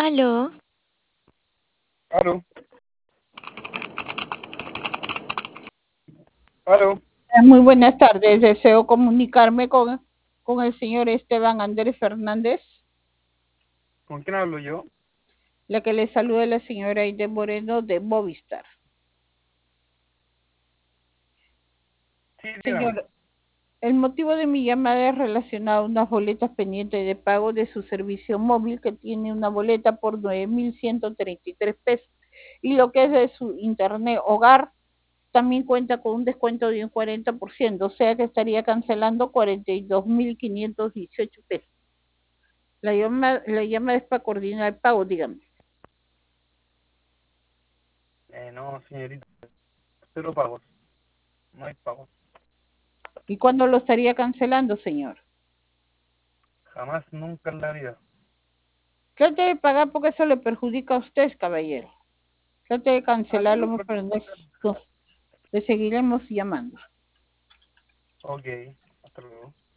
Aló, Aló, aló, Muy buenas tardes. Deseo comunicarme con el señor Esteban Andrés Fernández. ¿con quién hablo yo? La que le saluda es la señora Aide Moreno de Movistar. Sí, dígame. Señor, el motivo de mi llamada es relacionado a unas boletas pendientes de pago de su servicio móvil, que tiene una boleta por 9.133 pesos. Y lo que es de su internet hogar también cuenta con un descuento de un 40%, o sea que estaría cancelando 42.518 pesos. La llama es para coordinar el pago, dígame. No, señorita, cero pagos, no hay pagos, ¿Y cuándo lo estaría cancelando, señor? jamás, nunca en la vida. Trate de pagar porque eso le perjudica a usted, caballero. Trate de Ah, ya, cancelarlo, no, pero le seguiremos llamando. ok, hasta luego.